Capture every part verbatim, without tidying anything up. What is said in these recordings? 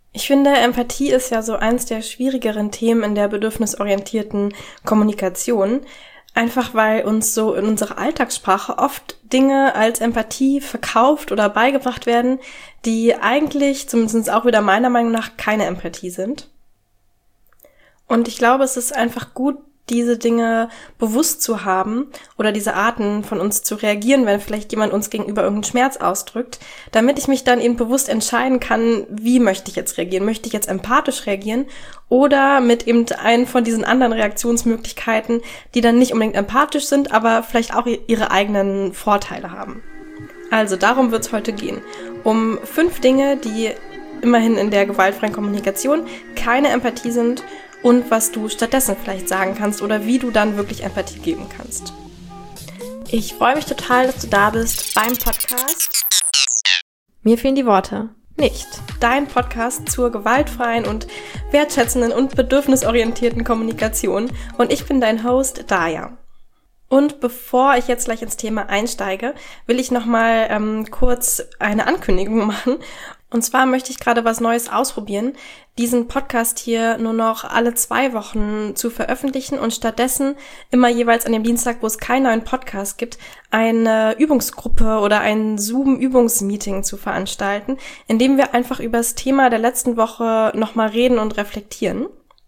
Ich finde, Empathie ist ja so eins der schwierigeren Themen in der bedürfnisorientierten Kommunikation, einfach weil uns so in unserer Alltagssprache oft Dinge als Empathie verkauft oder beigebracht werden, die eigentlich, zumindest auch wieder meiner Meinung nach, keine Empathie sind. Und ich glaube, es ist einfach gut, diese Dinge bewusst zu haben oder diese Arten von uns zu reagieren, wenn vielleicht jemand uns gegenüber irgendeinen Schmerz ausdrückt, damit ich mich dann eben bewusst entscheiden kann, wie möchte ich jetzt reagieren? Möchte ich jetzt empathisch reagieren oder mit eben einen von diesen anderen Reaktionsmöglichkeiten, die dann nicht unbedingt empathisch sind, aber vielleicht auch ihre eigenen Vorteile haben. Also darum wird es heute gehen. Um fünf Dinge, die immerhin in der gewaltfreien Kommunikation keine Empathie sind und was du stattdessen vielleicht sagen kannst oder wie du dann wirklich Empathie geben kannst. Ich freue mich total, dass du da bist beim Podcast. Mir fehlen die Worte. Nicht. Dein Podcast zur gewaltfreien und wertschätzenden und bedürfnisorientierten Kommunikation. Und ich bin dein Host, Daya. Und bevor ich jetzt gleich ins Thema einsteige, will ich nochmal ähm, kurz eine Ankündigung machen. Und zwar möchte ich gerade was Neues ausprobieren, diesen Podcast hier nur noch alle zwei Wochen zu veröffentlichen und stattdessen immer jeweils an dem Dienstag, wo es keinen neuen Podcast gibt, eine Übungsgruppe oder ein Zoom-Übungsmeeting zu veranstalten, in dem wir einfach über das Thema der letzten Woche nochmal reden und reflektieren.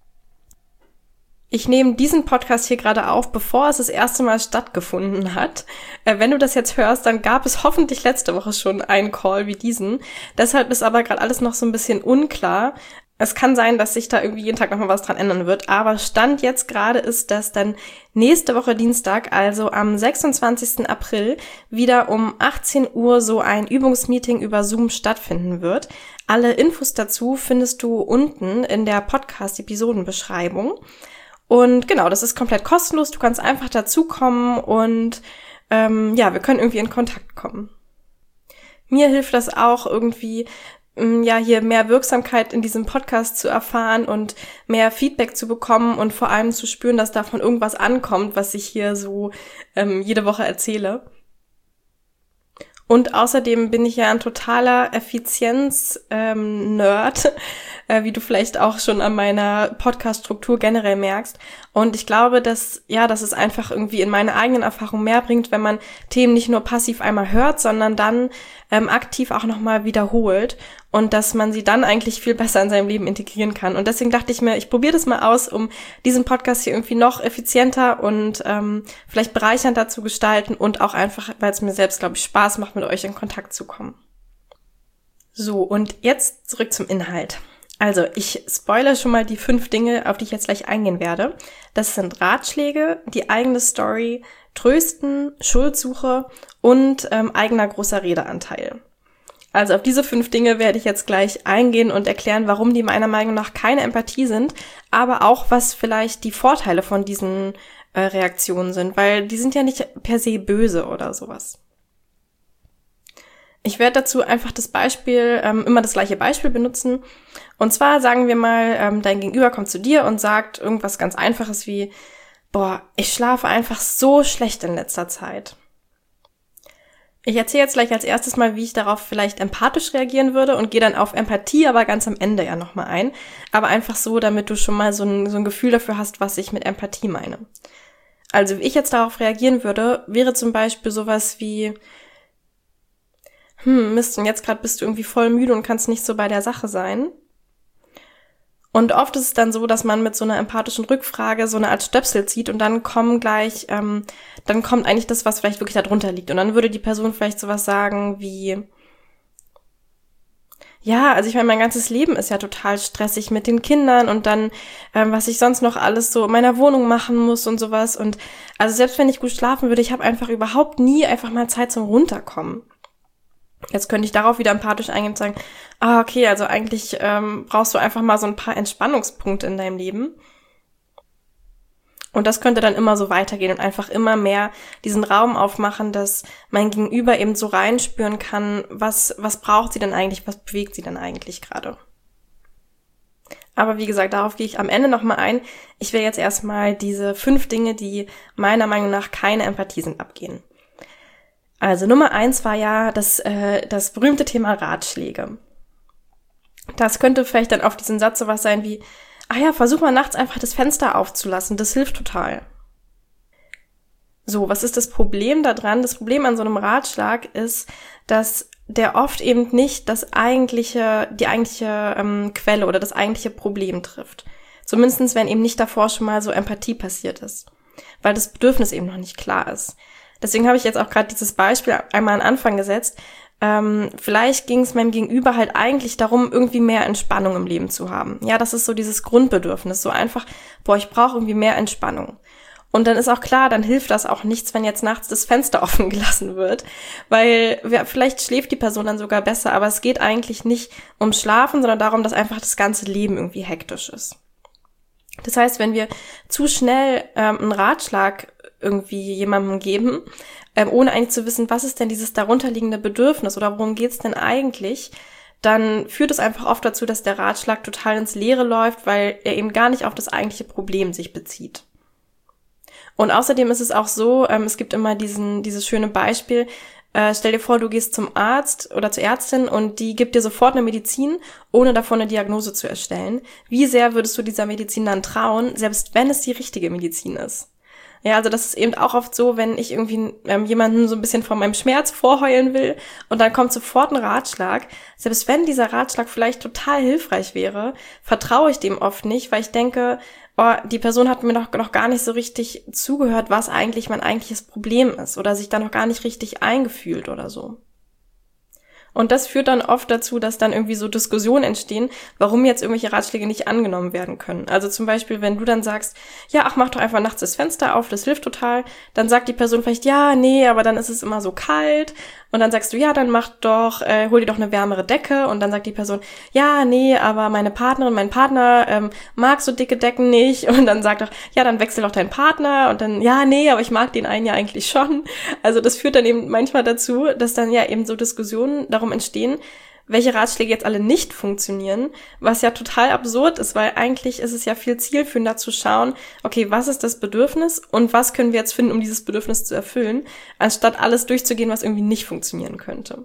Ich nehme diesen Podcast hier gerade auf, bevor es das erste Mal stattgefunden hat. Äh, wenn du das jetzt hörst, dann gab es hoffentlich letzte Woche schon einen Call wie diesen. Deshalb ist aber gerade alles noch so ein bisschen unklar. Es kann sein, dass sich da irgendwie jeden Tag nochmal was dran ändern wird. Aber Stand jetzt gerade ist, dass dann nächste Woche Dienstag, also am sechsundzwanzigsten April, wieder um achtzehn Uhr so ein Übungsmeeting über Zoom stattfinden wird. Alle Infos dazu findest du unten in der Podcast-Episodenbeschreibung. Und genau, das ist komplett kostenlos. Du kannst einfach dazukommen und ähm, ja, wir können irgendwie in Kontakt kommen. Mir hilft das auch irgendwie, ähm, ja, hier mehr Wirksamkeit in diesem Podcast zu erfahren und mehr Feedback zu bekommen und vor allem zu spüren, dass davon irgendwas ankommt, was ich hier so ähm, jede Woche erzähle. Und außerdem bin ich ja ein totaler Effizienz-Nerd, ähm, äh, wie du vielleicht auch schon an meiner Podcast-Struktur generell merkst. Und ich glaube, dass ja, dass es einfach irgendwie in meiner eigenen Erfahrung mehr bringt, wenn man Themen nicht nur passiv einmal hört, sondern dann ähm, aktiv auch nochmal wiederholt und dass man sie dann eigentlich viel besser in seinem Leben integrieren kann. Und deswegen dachte ich mir, ich probiere das mal aus, um diesen Podcast hier irgendwie noch effizienter und ähm, vielleicht bereichernder zu gestalten und auch einfach, weil es mir selbst, glaube ich, Spaß macht, mit euch in Kontakt zu kommen. So, und jetzt zurück zum Inhalt. Also, ich spoilere schon mal die fünf Dinge, auf die ich jetzt gleich eingehen werde. Das sind Ratschläge, die eigene Story, Trösten, Schuldsuche und ähm, eigener großer Redeanteil. Also auf diese fünf Dinge werde ich jetzt gleich eingehen und erklären, warum die meiner Meinung nach keine Empathie sind, aber auch, was vielleicht die Vorteile von diesen äh, Reaktionen sind, weil die sind ja nicht per se böse oder sowas. Ich werde dazu einfach das Beispiel, ähm, immer das gleiche Beispiel benutzen. Und zwar sagen wir mal, ähm, dein Gegenüber kommt zu dir und sagt irgendwas ganz Einfaches wie, boah, ich schlafe einfach so schlecht in letzter Zeit. Ich erzähle jetzt gleich als erstes mal, wie ich darauf vielleicht empathisch reagieren würde und gehe dann auf Empathie aber ganz am Ende ja nochmal ein. Aber einfach so, damit du schon mal so ein, so ein Gefühl dafür hast, was ich mit Empathie meine. Also wie ich jetzt darauf reagieren würde, wäre zum Beispiel sowas wie, hm, Mist, und jetzt gerade bist du irgendwie voll müde und kannst nicht so bei der Sache sein. Und oft ist es dann so, dass man mit so einer empathischen Rückfrage so eine Art Stöpsel zieht und dann kommen gleich, ähm, dann kommt eigentlich das, was vielleicht wirklich da drunter liegt. Und dann würde die Person vielleicht sowas sagen wie, ja, also ich meine, mein ganzes Leben ist ja total stressig mit den Kindern und dann, ähm, was ich sonst noch alles so in meiner Wohnung machen muss und sowas. Und also selbst wenn ich gut schlafen würde, ich habe einfach überhaupt nie einfach mal Zeit zum Runterkommen. Jetzt könnte ich darauf wieder empathisch eingehen und sagen, ah, okay, also eigentlich ähm, brauchst du einfach mal so ein paar Entspannungspunkte in deinem Leben. Und das könnte dann immer so weitergehen und einfach immer mehr diesen Raum aufmachen, dass mein Gegenüber eben so reinspüren kann, was was braucht sie denn eigentlich, was bewegt sie denn eigentlich gerade. Aber wie gesagt, darauf gehe ich am Ende nochmal ein. Ich will jetzt erstmal diese fünf Dinge, die meiner Meinung nach keine Empathie sind, abgehen. Also Nummer eins war ja das, äh, das berühmte Thema Ratschläge. Das könnte vielleicht dann auf diesen Satz sowas sein wie, ah ja, versuch mal nachts einfach das Fenster aufzulassen, das hilft total. So, was ist das Problem daran? Das Problem an so einem Ratschlag ist, dass der oft eben nicht das eigentliche, die eigentliche ähm, Quelle oder das eigentliche Problem trifft. Zumindest wenn eben nicht davor schon mal so Empathie passiert ist, weil das Bedürfnis eben noch nicht klar ist. Deswegen habe ich jetzt auch gerade dieses Beispiel einmal an Anfang gesetzt. Ähm, vielleicht ging es meinem Gegenüber halt eigentlich darum, irgendwie mehr Entspannung im Leben zu haben. Ja, das ist so dieses Grundbedürfnis, so einfach, boah, ich brauche irgendwie mehr Entspannung. Und dann ist auch klar, dann hilft das auch nichts, wenn jetzt nachts das Fenster offen gelassen wird, weil vielleicht schläft die Person dann sogar besser, aber es geht eigentlich nicht ums Schlafen, sondern darum, dass einfach das ganze Leben irgendwie hektisch ist. Das heißt, wenn wir zu schnell ähm, einen Ratschlag irgendwie jemandem geben, ähm, ohne eigentlich zu wissen, was ist denn dieses darunterliegende Bedürfnis oder worum geht's denn eigentlich, dann führt es einfach oft dazu, dass der Ratschlag total ins Leere läuft, weil er eben gar nicht auf das eigentliche Problem sich bezieht. Und außerdem ist es auch so, ähm, es gibt immer diesen dieses schöne Beispiel, äh, stell dir vor, du gehst zum Arzt oder zur Ärztin und die gibt dir sofort eine Medizin, ohne davon eine Diagnose zu erstellen. Wie sehr würdest du dieser Medizin dann trauen, selbst wenn es die richtige Medizin ist? Ja, also das ist eben auch oft so, wenn ich irgendwie ähm, jemanden so ein bisschen von meinem Schmerz vorheulen will und dann kommt sofort ein Ratschlag. Selbst wenn dieser Ratschlag vielleicht total hilfreich wäre, vertraue ich dem oft nicht, weil ich denke, oh, die Person hat mir noch, noch gar nicht so richtig zugehört, was eigentlich mein eigentliches Problem ist oder sich da noch gar nicht richtig eingefühlt oder so. Und das führt dann oft dazu, dass dann irgendwie so Diskussionen entstehen, warum jetzt irgendwelche Ratschläge nicht angenommen werden können. Also zum Beispiel, wenn du dann sagst, ja, ach, mach doch einfach nachts das Fenster auf, das hilft total, dann sagt die Person vielleicht, ja, nee, aber dann ist es immer so kalt. Und dann sagst du, ja, dann mach doch, äh, hol dir doch eine wärmere Decke. Und dann sagt die Person, ja, nee, aber meine Partnerin, mein Partner ähm, mag so dicke Decken nicht. Und dann sagt doch, ja, dann wechsel doch deinen Partner. Und dann, ja, nee, aber ich mag den einen ja eigentlich schon. Also das führt dann eben manchmal dazu, dass dann ja eben so Diskussionen darum entstehen, welche Ratschläge jetzt alle nicht funktionieren, was ja total absurd ist, weil eigentlich ist es ja viel zielführender zu schauen, okay, was ist das Bedürfnis und was können wir jetzt finden, um dieses Bedürfnis zu erfüllen, anstatt alles durchzugehen, was irgendwie nicht funktionieren könnte.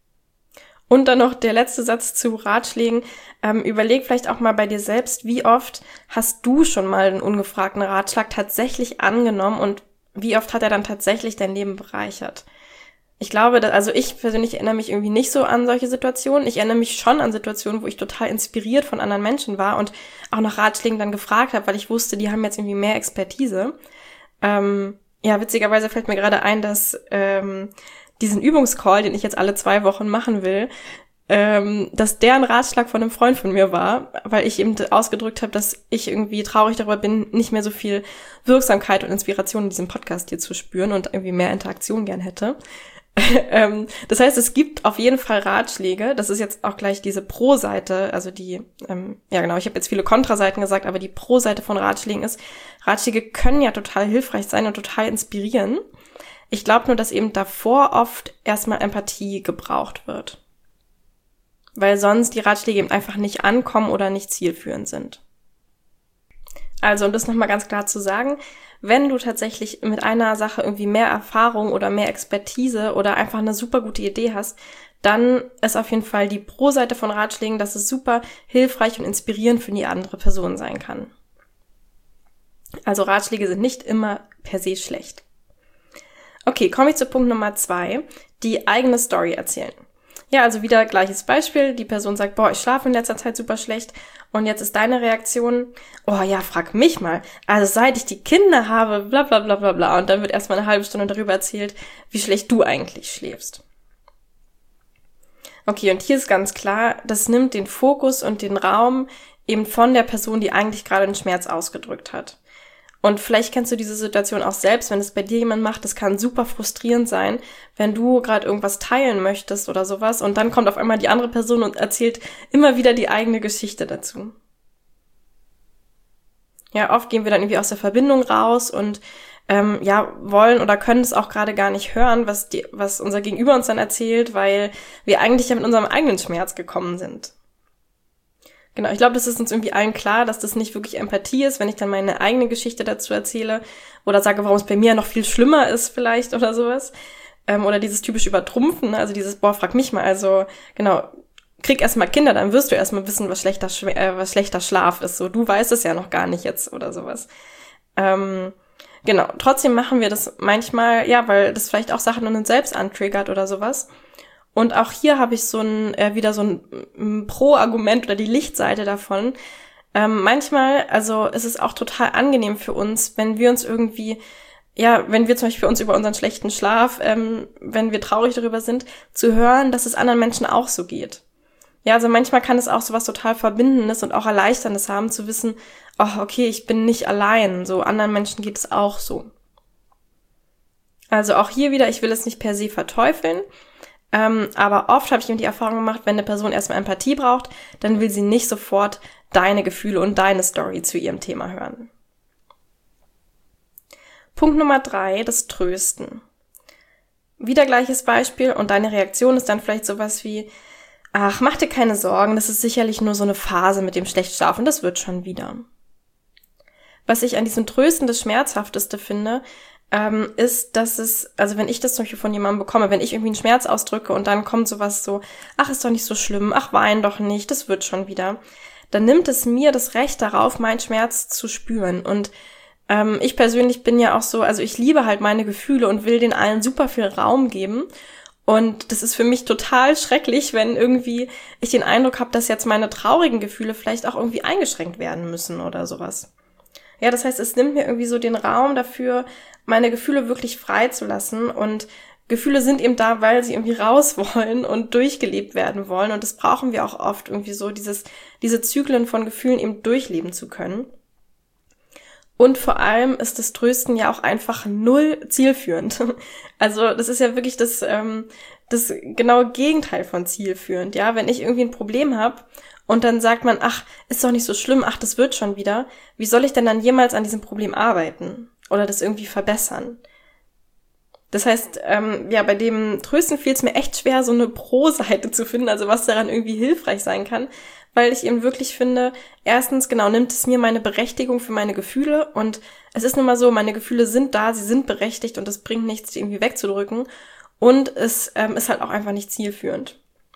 Und dann noch der letzte Satz zu Ratschlägen. Ähm, überleg vielleicht auch mal bei dir selbst, wie oft hast du schon mal einen ungefragten Ratschlag tatsächlich angenommen und wie oft hat er dann tatsächlich dein Leben bereichert? Ich glaube, dass, also ich persönlich erinnere mich irgendwie nicht so an solche Situationen. Ich erinnere mich schon an Situationen, wo ich total inspiriert von anderen Menschen war und auch nach Ratschlägen dann gefragt habe, weil ich wusste, die haben jetzt irgendwie mehr Expertise. Ähm, ja, witzigerweise fällt mir gerade ein, dass ähm, diesen Übungscall, den ich jetzt alle zwei Wochen machen will, ähm, dass der ein Ratschlag von einem Freund von mir war, weil ich eben ausgedrückt habe, dass ich irgendwie traurig darüber bin, nicht mehr so viel Wirksamkeit und Inspiration in diesem Podcast hier zu spüren und irgendwie mehr Interaktion gern hätte. ähm, das heißt, es gibt auf jeden Fall Ratschläge. Das ist jetzt auch gleich diese Pro-Seite, also die, ähm, ja genau, ich habe jetzt viele Kontraseiten gesagt, aber die Pro-Seite von Ratschlägen ist, Ratschläge können ja total hilfreich sein und total inspirieren. Ich glaube nur, dass eben davor oft erstmal Empathie gebraucht wird. Weil sonst die Ratschläge eben einfach nicht ankommen oder nicht zielführend sind. Also, um das nochmal ganz klar zu sagen, wenn du tatsächlich mit einer Sache irgendwie mehr Erfahrung oder mehr Expertise oder einfach eine super gute Idee hast, dann ist auf jeden Fall die Pro-Seite von Ratschlägen, dass es super hilfreich und inspirierend für die andere Person sein kann. Also Ratschläge sind nicht immer per se schlecht. Okay, komme ich zu Punkt Nummer zwei, die eigene Story erzählen. Ja, also wieder gleiches Beispiel. Die Person sagt, boah, ich schlafe in letzter Zeit super schlecht. Und jetzt ist deine Reaktion, oh ja, frag mich mal. Also seit ich die Kinder habe, bla bla bla bla bla. Und dann wird erstmal eine halbe Stunde darüber erzählt, wie schlecht du eigentlich schläfst. Okay, und hier ist ganz klar, das nimmt den Fokus und den Raum eben von der Person, die eigentlich gerade den Schmerz ausgedrückt hat. Und vielleicht kennst du diese Situation auch selbst, wenn es bei dir jemand macht, das kann super frustrierend sein, wenn du gerade irgendwas teilen möchtest oder sowas und dann kommt auf einmal die andere Person und erzählt immer wieder die eigene Geschichte dazu. Ja, oft gehen wir dann irgendwie aus der Verbindung raus und ähm, ja, wollen oder können es auch gerade gar nicht hören, was die, was unser Gegenüber uns dann erzählt, weil wir eigentlich ja mit unserem eigenen Schmerz gekommen sind. Genau, ich glaube, das ist uns irgendwie allen klar, dass das nicht wirklich Empathie ist, wenn ich dann meine eigene Geschichte dazu erzähle oder sage, warum es bei mir noch viel schlimmer ist vielleicht oder sowas. Ähm, oder dieses typisch Übertrumpfen, also dieses, boah, frag mich mal. Also genau, krieg erstmal Kinder, dann wirst du erstmal wissen, was schlechter, äh, was schlechter Schlaf ist. So, du weißt es ja noch gar nicht jetzt oder sowas. Ähm, genau, trotzdem machen wir das manchmal, ja, weil das vielleicht auch Sachen in uns selbst antriggert oder sowas. Und auch hier habe ich so ein, äh, wieder so ein, ein Pro-Argument oder die Lichtseite davon. Ähm, manchmal, also ist es auch total angenehm für uns, wenn wir uns irgendwie, ja, wenn wir zum Beispiel uns über unseren schlechten Schlaf, ähm, wenn wir traurig darüber sind, zu hören, dass es anderen Menschen auch so geht. Ja, also manchmal kann es auch so was total Verbindendes und auch Erleichterndes haben, zu wissen, oh, okay, ich bin nicht allein, so anderen Menschen geht es auch so. Also auch hier wieder, ich will es nicht per se verteufeln, ähm, aber oft habe ich eben die Erfahrung gemacht, wenn eine Person erstmal Empathie braucht, dann will sie nicht sofort deine Gefühle und deine Story zu ihrem Thema hören. Punkt Nummer drei, das Trösten. Wieder gleiches Beispiel und deine Reaktion ist dann vielleicht sowas wie, ach, mach dir keine Sorgen, das ist sicherlich nur so eine Phase mit dem Schlechtschlafen, das wird schon wieder. Was ich an diesem Trösten das Schmerzhafteste finde, ähm, ist, dass es, also wenn ich das zum Beispiel von jemandem bekomme, wenn ich irgendwie einen Schmerz ausdrücke und dann kommt sowas so, ach, ist doch nicht so schlimm, ach, wein doch nicht, das wird schon wieder, dann nimmt es mir das Recht darauf, meinen Schmerz zu spüren. Und ähm, ich persönlich bin ja auch so, also ich liebe halt meine Gefühle und will den allen super viel Raum geben. Und das ist für mich total schrecklich, wenn irgendwie ich den Eindruck habe, dass jetzt meine traurigen Gefühle vielleicht auch irgendwie eingeschränkt werden müssen oder sowas. Ja, das heißt, es nimmt mir irgendwie so den Raum dafür, meine Gefühle wirklich frei zu lassen. Und Gefühle sind eben da, weil sie irgendwie raus wollen und durchgelebt werden wollen. Und das brauchen wir auch oft irgendwie so, dieses, diese Zyklen von Gefühlen eben durchleben zu können. Und vor allem ist das Trösten ja auch einfach null zielführend. Also das ist ja wirklich das, ähm, das genaue Gegenteil von zielführend. Ja, wenn ich irgendwie ein Problem habe und dann sagt man, ach, ist doch nicht so schlimm, ach, das wird schon wieder. Wie soll ich denn dann jemals an diesem Problem arbeiten oder das irgendwie verbessern? Das heißt, ähm, ja, bei dem Trösten fiel es mir echt schwer, so eine Pro-Seite zu finden, also was daran irgendwie hilfreich sein kann, weil ich eben wirklich finde, erstens, genau, nimmt es mir meine Berechtigung für meine Gefühle und es ist nun mal so, meine Gefühle sind da, sie sind berechtigt und es bringt nichts, die irgendwie wegzudrücken und es ähm, ist halt auch einfach nicht zielführend.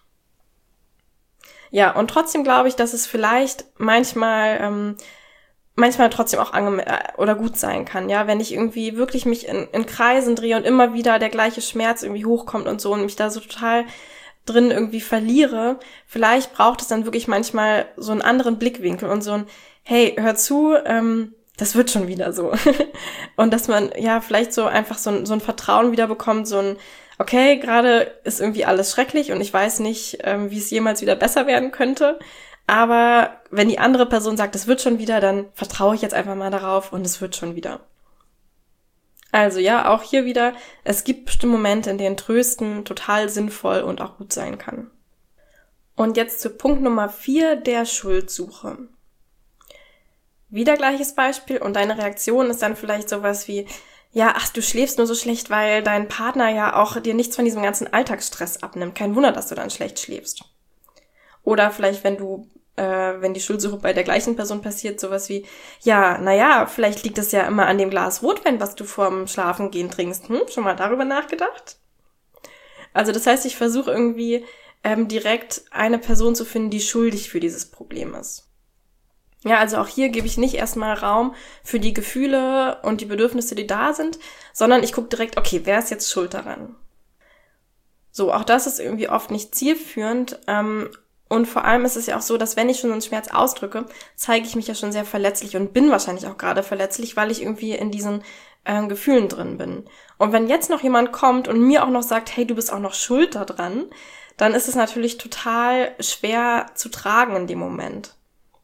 Ja, und trotzdem glaube ich, dass es vielleicht manchmal ähm, manchmal trotzdem auch ange- oder gut sein kann, ja, wenn ich irgendwie wirklich mich in, in Kreisen drehe und immer wieder der gleiche Schmerz irgendwie hochkommt und so und mich da so total drin irgendwie verliere, vielleicht braucht es dann wirklich manchmal so einen anderen Blickwinkel und so ein, hey, hör zu, ähm, das wird schon wieder so. Und dass man ja vielleicht so einfach so ein, so ein Vertrauen wieder bekommt, so ein, okay, gerade ist irgendwie alles schrecklich und ich weiß nicht, ähm, wie es jemals wieder besser werden könnte, aber wenn die andere Person sagt, es wird schon wieder, dann vertraue ich jetzt einfach mal darauf und es wird schon wieder. Also ja, auch hier wieder, es gibt bestimmte Momente, in denen Trösten total sinnvoll und auch gut sein kann. Und jetzt zu Punkt Nummer vier, der Schuldsuche. Wieder gleiches Beispiel und deine Reaktion ist dann vielleicht sowas wie, ja, ach, du schläfst nur so schlecht, weil dein Partner ja auch dir nichts von diesem ganzen Alltagsstress abnimmt. Kein Wunder, dass du dann schlecht schläfst. Oder vielleicht, wenn du, äh, wenn die Schuldsuche bei der gleichen Person passiert, sowas wie, ja, naja, vielleicht liegt es ja immer an dem Glas Rotwein, was du vorm Schlafengehen trinkst. Hm, schon mal darüber nachgedacht? Also das heißt, ich versuche irgendwie ähm, direkt eine Person zu finden, die schuldig für dieses Problem ist. Ja, also auch hier gebe ich nicht erstmal Raum für die Gefühle und die Bedürfnisse, die da sind, sondern ich gucke direkt, okay, wer ist jetzt schuld daran? So, auch das ist irgendwie oft nicht zielführend, ähm, und vor allem ist es ja auch so, dass wenn ich schon so einen Schmerz ausdrücke, zeige ich mich ja schon sehr verletzlich und bin wahrscheinlich auch gerade verletzlich, weil ich irgendwie in diesen äh, Gefühlen drin bin. Und wenn jetzt noch jemand kommt und mir auch noch sagt, hey, du bist auch noch schuld daran, dann ist es natürlich total schwer zu tragen in dem Moment.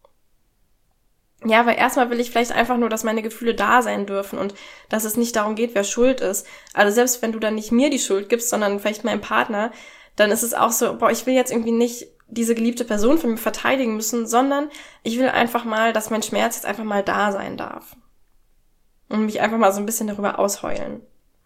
Ja, weil erstmal will ich vielleicht einfach nur, dass meine Gefühle da sein dürfen und dass es nicht darum geht, wer schuld ist. Also selbst wenn du dann nicht mir die Schuld gibst, sondern vielleicht meinem Partner, dann ist es auch so, boah, ich will jetzt irgendwie nicht diese geliebte Person von mir verteidigen müssen, sondern ich will einfach mal, dass mein Schmerz jetzt einfach mal da sein darf. Und mich einfach mal so ein bisschen darüber ausheulen.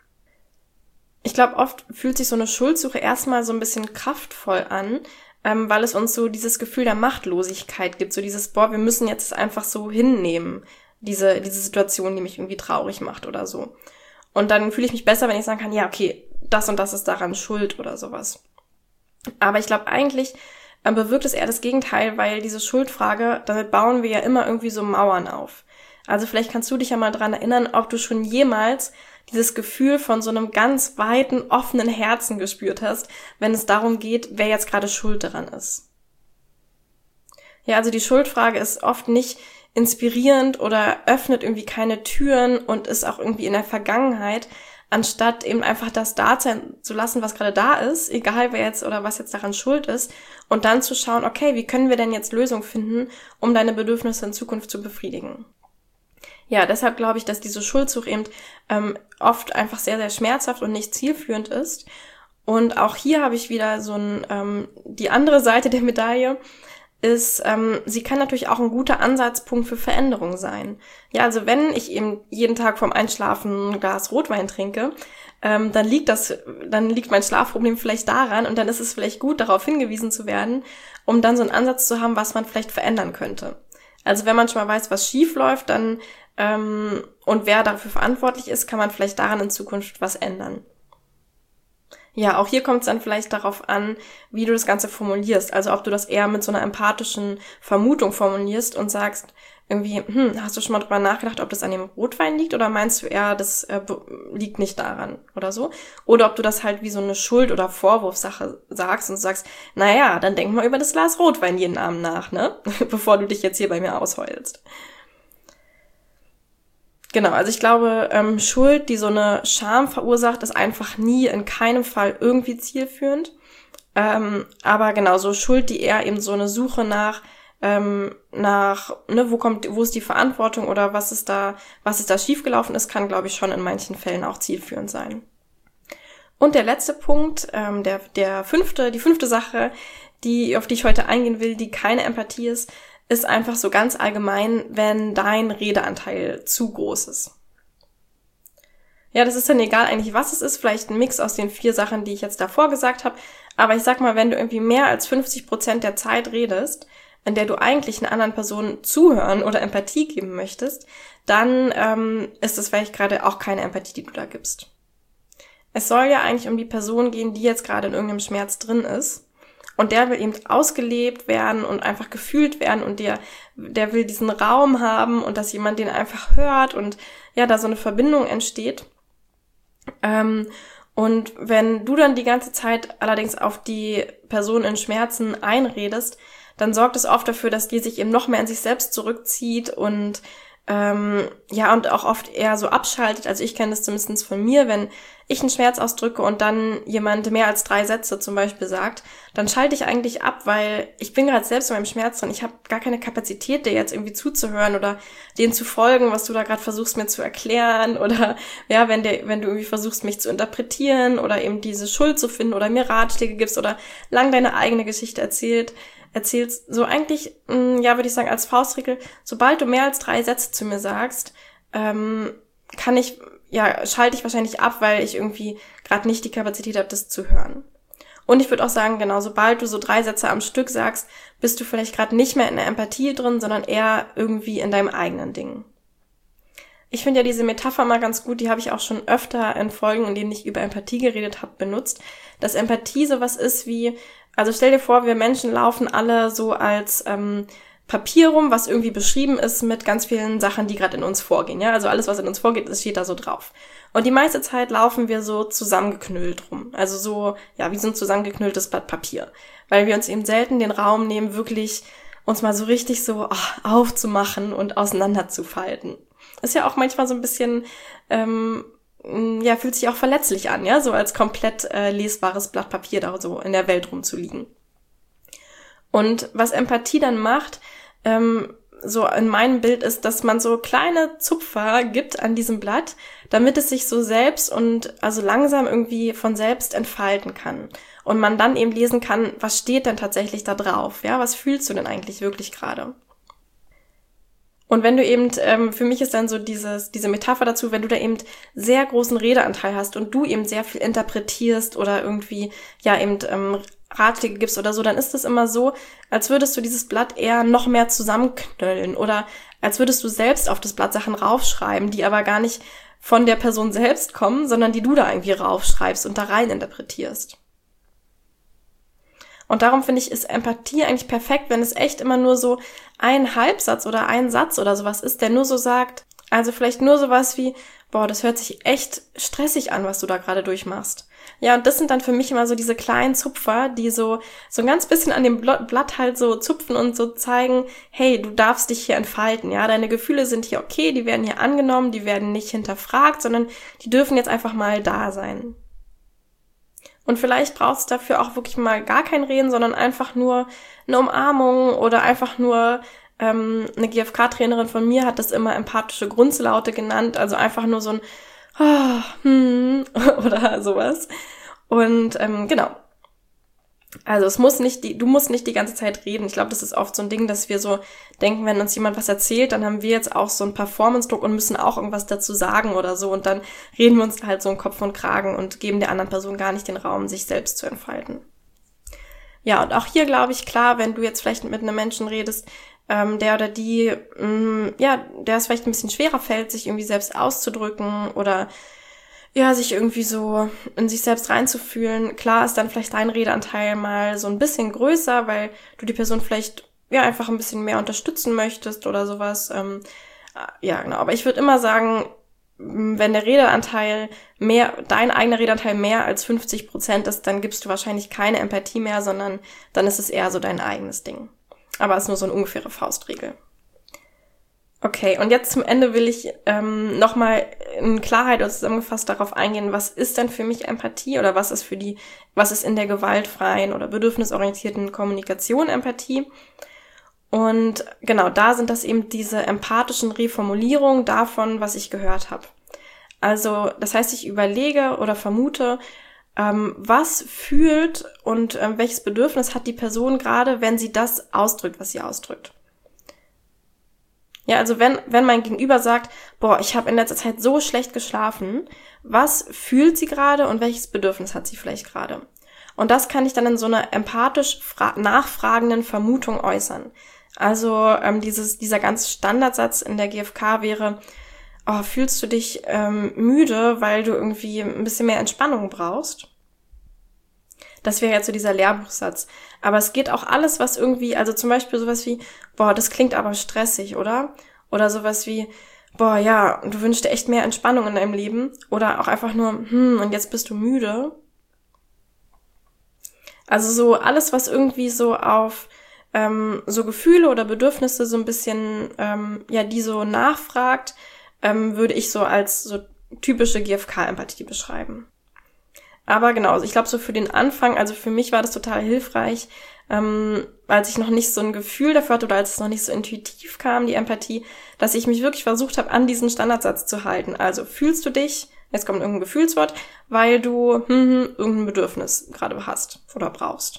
Ich glaube, oft fühlt sich so eine Schuldsuche erstmal so ein bisschen kraftvoll an, ähm, weil es uns so dieses Gefühl der Machtlosigkeit gibt, so dieses, boah, wir müssen jetzt einfach so hinnehmen, diese diese Situation, die mich irgendwie traurig macht oder so. Und dann fühle ich mich besser, wenn ich sagen kann, ja, okay, das und das ist daran schuld oder sowas. Aber ich glaube eigentlich, ähm, bewirkt es eher das Gegenteil, weil diese Schuldfrage, damit bauen wir ja immer irgendwie so Mauern auf. Also vielleicht kannst du dich ja mal dran erinnern, ob du schon jemals dieses Gefühl von so einem ganz weiten, offenen Herzen gespürt hast, wenn es darum geht, wer jetzt gerade schuld daran ist. Ja, also die Schuldfrage ist oft nicht inspirierend oder öffnet irgendwie keine Türen und ist auch irgendwie in der Vergangenheit, anstatt eben einfach das da sein zu lassen, was gerade da ist, egal wer jetzt oder was jetzt daran schuld ist, und dann zu schauen, okay, wie können wir denn jetzt Lösungen finden, um deine Bedürfnisse in Zukunft zu befriedigen. Ja, deshalb glaube ich, dass diese Schuldsuche eben ähm, oft einfach sehr, sehr schmerzhaft und nicht zielführend ist. Und auch hier habe ich wieder so ein, ähm, die andere Seite der Medaille ist, ähm, sie kann natürlich auch ein guter Ansatzpunkt für Veränderung sein. Ja, also wenn ich eben jeden Tag vorm Einschlafen ein Glas Rotwein trinke, ähm, dann liegt das, dann liegt mein Schlafproblem vielleicht daran und dann ist es vielleicht gut, darauf hingewiesen zu werden, um dann so einen Ansatz zu haben, was man vielleicht verändern könnte. Also wenn man schon mal weiß, was schief läuft, dann ähm, und wer dafür verantwortlich ist, kann man vielleicht daran in Zukunft was ändern. Ja, auch hier kommt es dann vielleicht darauf an, wie du das Ganze formulierst. Also ob du das eher mit so einer empathischen Vermutung formulierst und sagst, irgendwie, hm, hast du schon mal drüber nachgedacht, ob das an dem Rotwein liegt oder meinst du eher, das äh, liegt nicht daran oder so? Oder ob du das halt wie so eine Schuld- oder Vorwurfssache sagst und sagst, naja, dann denk mal über das Glas Rotwein jeden Abend nach, ne? Bevor du dich jetzt hier bei mir ausheulst. Genau, also ich glaube, ähm, Schuld, die so eine Scham verursacht, ist einfach nie, in keinem Fall irgendwie zielführend. Ähm, aber genau, so Schuld, die eher eben so eine Suche nach, ähm, nach, ne, wo kommt, wo ist die Verantwortung oder was ist da, was ist da schiefgelaufen ist, kann, glaube ich, schon in manchen Fällen auch zielführend sein. Und der letzte Punkt, ähm, der, der fünfte, die fünfte Sache, die, auf die ich heute eingehen will, die keine Empathie ist, ist einfach so ganz allgemein, wenn dein Redeanteil zu groß ist. Ja, das ist dann egal eigentlich, was es ist, vielleicht ein Mix aus den vier Sachen, die ich jetzt davor gesagt habe, aber ich sag mal, wenn du irgendwie mehr als fünfzig Prozent der Zeit redest, in der du eigentlich einer anderen Person zuhören oder Empathie geben möchtest, dann ähm, ist es vielleicht gerade auch keine Empathie, die du da gibst. Es soll ja eigentlich um die Person gehen, die jetzt gerade in irgendeinem Schmerz drin ist. Und der will eben ausgelebt werden und einfach gefühlt werden und der, der will diesen Raum haben und dass jemand den einfach hört und ja, da so eine Verbindung entsteht. Ähm, und wenn du dann die ganze Zeit allerdings auf die Person in Schmerzen einredest, dann sorgt es oft dafür, dass die sich eben noch mehr in sich selbst zurückzieht und ähm, ja, und auch oft eher so abschaltet. Also ich kenne das zumindest von mir, wenn ich einen Schmerz ausdrücke und dann jemand mehr als drei Sätze zum Beispiel sagt, dann schalte ich eigentlich ab, weil ich bin gerade selbst in meinem Schmerz drin. Ich habe gar keine Kapazität, dir jetzt irgendwie zuzuhören oder denen zu folgen, was du da gerade versuchst mir zu erklären oder ja, wenn der, wenn du irgendwie versuchst, mich zu interpretieren oder eben diese Schuld zu finden oder mir Ratschläge gibst oder lang deine eigene Geschichte erzählt, erzählst, so eigentlich, mh, ja, würde ich sagen, als Faustregel, sobald du mehr als drei Sätze zu mir sagst, ähm, kann ich, ja, schalte ich wahrscheinlich ab, weil ich irgendwie gerade nicht die Kapazität habe, das zu hören. Und ich würde auch sagen, genau, sobald du so drei Sätze am Stück sagst, bist du vielleicht gerade nicht mehr in der Empathie drin, sondern eher irgendwie in deinem eigenen Ding. Ich finde ja diese Metapher mal ganz gut, die habe ich auch schon öfter in Folgen, in denen ich über Empathie geredet habe, benutzt, dass Empathie sowas ist wie, also stell dir vor, wir Menschen laufen alle so als ähm, Papier rum, was irgendwie beschrieben ist mit ganz vielen Sachen, die gerade in uns vorgehen. Ja, also alles, was in uns vorgeht, das steht da so drauf. Und die meiste Zeit laufen wir so zusammengeknüllt rum. Also so, ja, wie so ein zusammengeknülltes Blatt Papier. Weil wir uns eben selten den Raum nehmen, wirklich uns mal so richtig so ach, aufzumachen und auseinanderzufalten. Ist ja auch manchmal so ein bisschen, ähm, ja, fühlt sich auch verletzlich an, ja, so als komplett äh, lesbares Blatt Papier da so in der Welt rumzuliegen. Und was Empathie dann macht, ähm, so in meinem Bild ist, dass man so kleine Zupfer gibt an diesem Blatt, damit es sich so selbst und also langsam irgendwie von selbst entfalten kann. Und man dann eben lesen kann, was steht denn tatsächlich da drauf, ja, was fühlst du denn eigentlich wirklich gerade? Und wenn du eben, ähm, für mich ist dann so dieses, diese Metapher dazu, wenn du da eben sehr großen Redeanteil hast und du eben sehr viel interpretierst oder irgendwie, ja, eben ähm, Ratschläge gibst oder so, dann ist es immer so, als würdest du dieses Blatt eher noch mehr zusammenknüllen oder als würdest du selbst auf das Blatt Sachen raufschreiben, die aber gar nicht von der Person selbst kommen, sondern die du da irgendwie raufschreibst und da rein interpretierst. Und darum finde ich, ist Empathie eigentlich perfekt, wenn es echt immer nur so ein Halbsatz oder ein Satz oder sowas ist, der nur so sagt, also vielleicht nur sowas wie, boah, das hört sich echt stressig an, was du da gerade durchmachst. Ja, und das sind dann für mich immer so diese kleinen Zupfer, die so so ein ganz bisschen an dem Blatt halt so zupfen und so zeigen, hey, du darfst dich hier entfalten, ja, deine Gefühle sind hier okay, die werden hier angenommen, die werden nicht hinterfragt, sondern die dürfen jetzt einfach mal da sein. Und vielleicht brauchst du dafür auch wirklich mal gar kein Reden, sondern einfach nur eine Umarmung oder einfach nur ähm, eine G F K-Trainerin von mir hat das immer empathische Grundlaute genannt, also einfach nur so ein oh, hm, oder sowas. Und ähm, genau. Also es muss nicht die, du musst nicht die ganze Zeit reden. Ich glaube, das ist oft so ein Ding, dass wir so denken, wenn uns jemand was erzählt, dann haben wir jetzt auch so einen Performance-Druck und müssen auch irgendwas dazu sagen oder so. Und dann reden wir uns halt so einen Kopf und Kragen und geben der anderen Person gar nicht den Raum, sich selbst zu entfalten. Ja, und auch hier glaube ich, klar, wenn du jetzt vielleicht mit einem Menschen redest, ähm, der oder die, mh, ja, der es vielleicht ein bisschen schwerer fällt, sich irgendwie selbst auszudrücken oder ja, sich irgendwie so in sich selbst reinzufühlen. Klar ist dann vielleicht dein Redeanteil mal so ein bisschen größer, weil du die Person vielleicht ja einfach ein bisschen mehr unterstützen möchtest oder sowas. Ähm, ja, genau. Aber ich würde immer sagen, wenn der Redeanteil mehr, dein eigener Redeanteil mehr als fünfzig Prozent ist, dann gibst du wahrscheinlich keine Empathie mehr, sondern dann ist es eher so dein eigenes Ding. Aber es ist nur so eine ungefähre Faustregel. Okay, und jetzt zum Ende will ich ähm, nochmal in Klarheit oder zusammengefasst darauf eingehen, was ist denn für mich Empathie oder was ist für die, was ist in der gewaltfreien oder bedürfnisorientierten Kommunikation Empathie? Und genau, da sind das eben diese empathischen Reformulierungen davon, was ich gehört habe. Also, das heißt, ich überlege oder vermute, ähm, was fühlt und ähm, welches Bedürfnis hat die Person gerade, wenn sie das ausdrückt, was sie ausdrückt. Ja, also wenn wenn mein Gegenüber sagt, boah, ich habe in letzter Zeit so schlecht geschlafen, was fühlt sie gerade und welches Bedürfnis hat sie vielleicht gerade? Und das kann ich dann in so einer empathisch fra- nachfragenden Vermutung äußern. Also ähm, dieses dieser ganz Standardsatz in der G F K wäre, oh, fühlst du dich ähm, müde, weil du irgendwie ein bisschen mehr Entspannung brauchst? Das wäre jetzt so dieser Lehrbuchsatz. Aber es geht auch alles, was irgendwie, also zum Beispiel sowas wie, boah, das klingt aber stressig, oder? Oder sowas wie, boah, ja, du wünschst dir echt mehr Entspannung in deinem Leben. Oder auch einfach nur, hm, und jetzt bist du müde. Also so alles, was irgendwie so auf ähm, so Gefühle oder Bedürfnisse so ein bisschen, ähm, ja, die so nachfragt, ähm, würde ich so als so typische G F K-Empathie beschreiben. Aber genau, also ich glaube so für den Anfang, also für mich war das total hilfreich, ähm, als ich noch nicht so ein Gefühl dafür hatte oder als es noch nicht so intuitiv kam, die Empathie, dass ich mich wirklich versucht habe, an diesen Standardsatz zu halten. Also fühlst du dich, jetzt kommt irgendein Gefühlswort, weil du hm, hm, irgendein Bedürfnis gerade hast oder brauchst.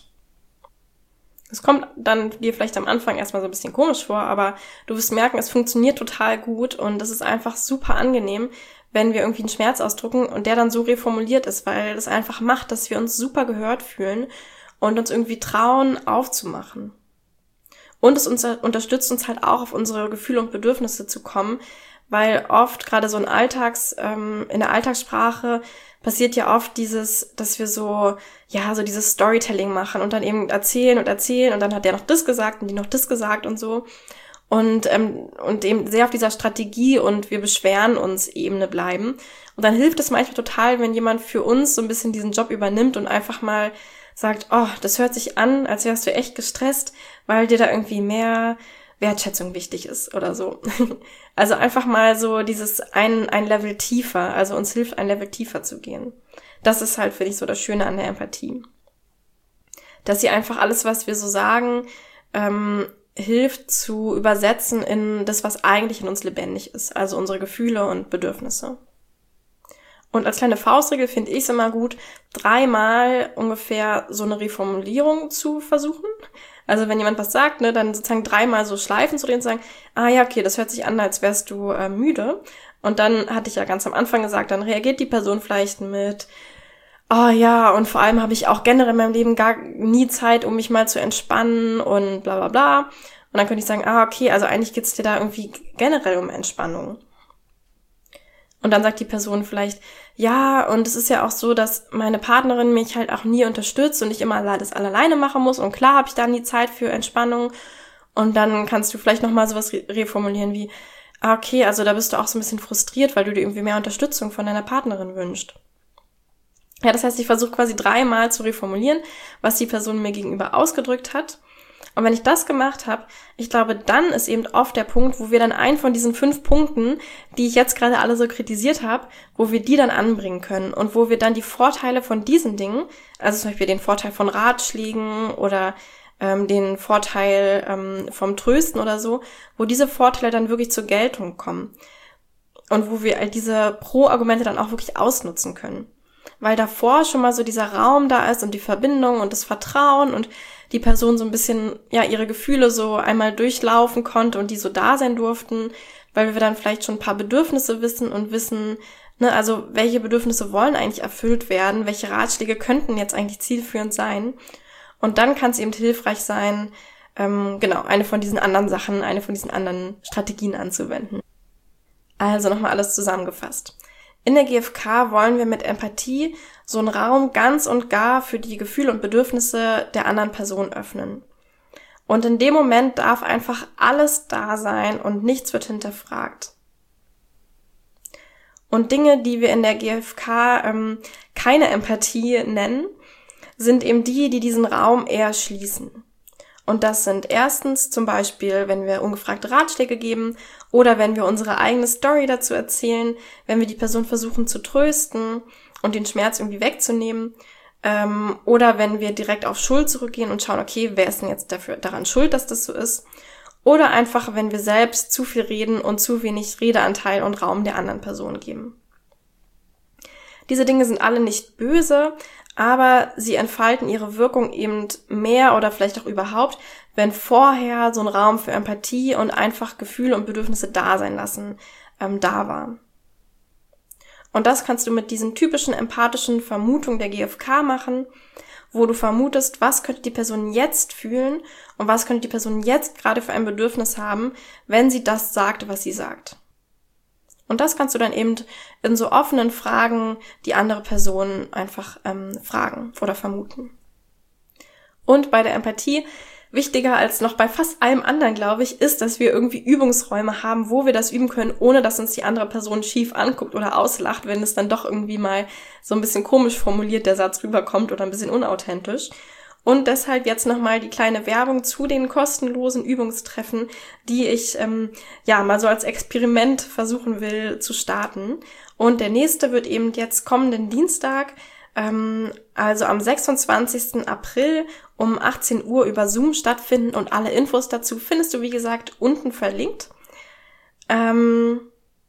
Es kommt dann dir vielleicht am Anfang erstmal so ein bisschen komisch vor, aber du wirst merken, es funktioniert total gut und es ist einfach super angenehm, wenn wir irgendwie einen Schmerz ausdrücken und der dann so reformuliert ist, weil das einfach macht, dass wir uns super gehört fühlen und uns irgendwie trauen, aufzumachen. Und es uns, unterstützt uns halt auch, auf unsere Gefühle und Bedürfnisse zu kommen, weil oft, gerade so in Alltags, ähm, in der Alltagssprache, passiert ja oft dieses, dass wir so, ja, so dieses Storytelling machen und dann eben erzählen und erzählen und dann hat der noch das gesagt und die noch das gesagt und so. Und ähm, und eben sehr auf dieser Strategie und wir beschweren uns Ebene bleiben. Und dann hilft es manchmal total, wenn jemand für uns so ein bisschen diesen Job übernimmt und einfach mal sagt, oh, das hört sich an, als wärst du echt gestresst, weil dir da irgendwie mehr Wertschätzung wichtig ist oder so. Also einfach mal so dieses ein ein Level tiefer, also uns hilft, ein Level tiefer zu gehen. Das ist halt, finde ich, so das Schöne an der Empathie. Dass sie einfach alles, was wir so sagen, ähm, hilft zu übersetzen in das, was eigentlich in uns lebendig ist, also unsere Gefühle und Bedürfnisse. Und als kleine Faustregel finde ich es immer gut, dreimal ungefähr so eine Reformulierung zu versuchen. Also wenn jemand was sagt, ne, dann sozusagen dreimal so Schleifen zu drehen und sagen, ah ja, okay, das hört sich an, als wärst du äh, müde. Und dann hatte ich ja ganz am Anfang gesagt, dann reagiert die Person vielleicht mit, ah ja, und vor allem habe ich auch generell in meinem Leben gar nie Zeit, um mich mal zu entspannen und bla bla bla. Und dann könnte ich sagen, ah okay, also eigentlich geht's dir da irgendwie generell um Entspannung. Und dann sagt die Person vielleicht, ja, und es ist ja auch so, dass meine Partnerin mich halt auch nie unterstützt und ich immer das alleine machen muss. Und klar habe ich da nie Zeit für Entspannung. Und dann kannst du vielleicht nochmal sowas re- reformulieren wie, ah, okay, also da bist du auch so ein bisschen frustriert, weil du dir irgendwie mehr Unterstützung von deiner Partnerin wünschst. Ja, das heißt, ich versuche quasi dreimal zu reformulieren, was die Person mir gegenüber ausgedrückt hat. Und wenn ich das gemacht habe, ich glaube, dann ist eben oft der Punkt, wo wir dann einen von diesen fünf Punkten, die ich jetzt gerade alle so kritisiert habe, wo wir die dann anbringen können und wo wir dann die Vorteile von diesen Dingen, also zum Beispiel den Vorteil von Ratschlägen oder ähm, den Vorteil ähm, vom Trösten oder so, wo diese Vorteile dann wirklich zur Geltung kommen und wo wir all diese Pro-Argumente dann auch wirklich ausnutzen können. Weil davor schon mal so dieser Raum da ist und die Verbindung und das Vertrauen und die Person so ein bisschen, ja, ihre Gefühle so einmal durchlaufen konnte und die so da sein durften, weil wir dann vielleicht schon ein paar Bedürfnisse wissen und wissen, ne, also welche Bedürfnisse wollen eigentlich erfüllt werden, welche Ratschläge könnten jetzt eigentlich zielführend sein. Und dann kann es eben hilfreich sein, ähm, genau, eine von diesen anderen Sachen, eine von diesen anderen Strategien anzuwenden. Also nochmal alles zusammengefasst. In der G F K wollen wir mit Empathie so einen Raum ganz und gar für die Gefühle und Bedürfnisse der anderen Person öffnen. Und in dem Moment darf einfach alles da sein und nichts wird hinterfragt. Und Dinge, die wir in der G F K ähm, keine Empathie nennen, sind eben die, die diesen Raum eher schließen. Und das sind erstens zum Beispiel, wenn wir ungefragte Ratschläge geben oder wenn wir unsere eigene Story dazu erzählen, wenn wir die Person versuchen zu trösten und den Schmerz irgendwie wegzunehmen, ähm, oder wenn wir direkt auf Schuld zurückgehen und schauen, okay, wer ist denn jetzt dafür daran schuld, dass das so ist? Oder einfach, wenn wir selbst zu viel reden und zu wenig Redeanteil und Raum der anderen Person geben. Diese Dinge sind alle nicht böse, aber sie entfalten ihre Wirkung eben mehr oder vielleicht auch überhaupt, wenn vorher so ein Raum für Empathie und einfach Gefühle und Bedürfnisse da sein lassen, ähm, da war. Und das kannst du mit diesen typischen empathischen Vermutungen der G F K machen, wo du vermutest, was könnte die Person jetzt fühlen und was könnte die Person jetzt gerade für ein Bedürfnis haben, wenn sie das sagt, was sie sagt. Und das kannst du dann eben in so offenen Fragen die andere Person einfach ähm, fragen oder vermuten. Und bei der Empathie, wichtiger als noch bei fast allem anderen, glaube ich, ist, dass wir irgendwie Übungsräume haben, wo wir das üben können, ohne dass uns die andere Person schief anguckt oder auslacht, wenn es dann doch irgendwie mal so ein bisschen komisch formuliert der Satz rüberkommt oder ein bisschen unauthentisch. Und deshalb jetzt nochmal die kleine Werbung zu den kostenlosen Übungstreffen, die ich ähm, ja mal so als Experiment versuchen will zu starten. Und der nächste wird eben jetzt kommenden Dienstag, ähm, also am sechsundzwanzigsten April um achtzehn Uhr über Zoom stattfinden. Und alle Infos dazu findest du, wie gesagt, unten verlinkt. Ähm,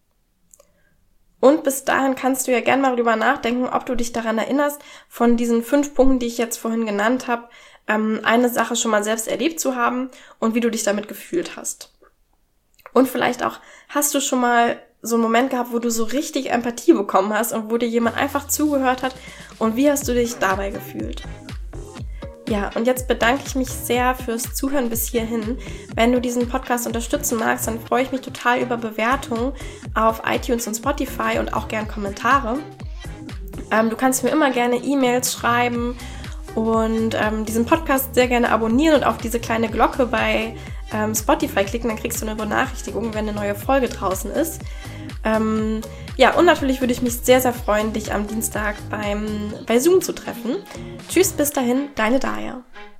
Und bis dahin kannst du ja gerne mal drüber nachdenken, ob du dich daran erinnerst, von diesen fünf Punkten, die ich jetzt vorhin genannt habe, ähm, eine Sache schon mal selbst erlebt zu haben und wie du dich damit gefühlt hast. Und vielleicht auch, hast du schon mal so einen Moment gehabt, wo du so richtig Empathie bekommen hast und wo dir jemand einfach zugehört hat und wie hast du dich dabei gefühlt? Ja, und jetzt bedanke ich mich sehr fürs Zuhören bis hierhin. Wenn du diesen Podcast unterstützen magst, dann freue ich mich total über Bewertungen auf iTunes und Spotify und auch gern Kommentare. Ähm, du kannst mir immer gerne E-Mails schreiben und ähm, diesen Podcast sehr gerne abonnieren und auf diese kleine Glocke bei ähm, Spotify klicken, dann kriegst du eine Benachrichtigung, wenn eine neue Folge draußen ist. Ähm, ja, und natürlich würde ich mich sehr, sehr freuen, dich am Dienstag beim, bei Zoom zu treffen. Tschüss, bis dahin, deine Daya.